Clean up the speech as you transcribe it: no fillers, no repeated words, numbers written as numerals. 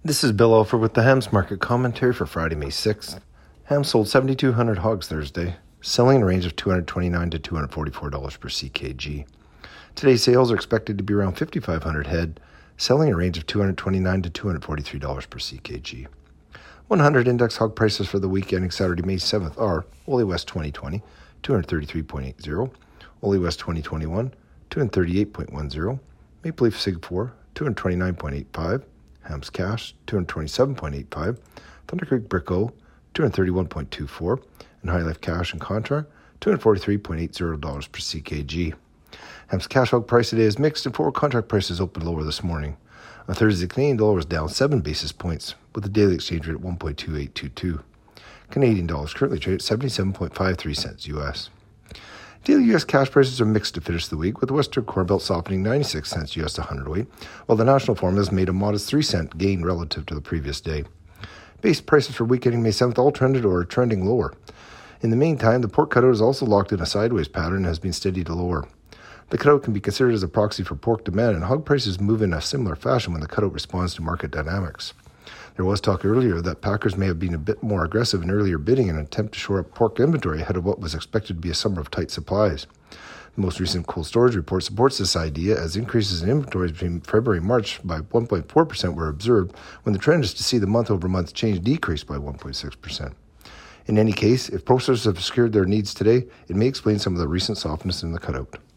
This is Bill Alford with the Hams Market Commentary for Friday, May 6th. Hams sold 7,200 hogs Thursday, selling in a range of $229 to $244 per CKG. Today's sales are expected to be around 5,500 head, selling in a range of $229 to $243 per CKG. 100 index hog prices for the week ending Saturday, May 7th are Ole West 2020, $233.80, Ole West 2021, $238.10, Maple Leaf Sig 4, $229.85, Hams Cash, $227.85, Thunder Creek Brick O, $231.24, and High Life Cash and Contract, $243.80 per CKG. Hams Cash hog price today is mixed, and forward contract prices opened lower this morning. On Thursday, the Canadian dollar was down 7 basis points, with the daily exchange rate at 1.2822. Canadian dollars currently trade at 77.53 cents U.S. Daily U.S. cash prices are mixed to finish the week, with the Western Corn Belt softening 96 cents U.S. to hundredweight, while the national farm has made a modest 3-cent gain relative to the previous day. Base prices for week ending May 7th all trended or are trending lower. In the meantime, the pork cutout is also locked in a sideways pattern and has been steady to lower. The cutout can be considered as a proxy for pork demand, and hog prices move in a similar fashion when the cutout responds to market dynamics. There was talk earlier that packers may have been a bit more aggressive in earlier bidding in an attempt to shore up pork inventory ahead of what was expected to be a summer of tight supplies. The most recent cold storage report supports this idea, as increases in inventories between February and March by 1.4% were observed, when the trend is to see the month-over-month change decrease by 1.6%. In any case, if processors have secured their needs today, it may explain some of the recent softness in the cutout.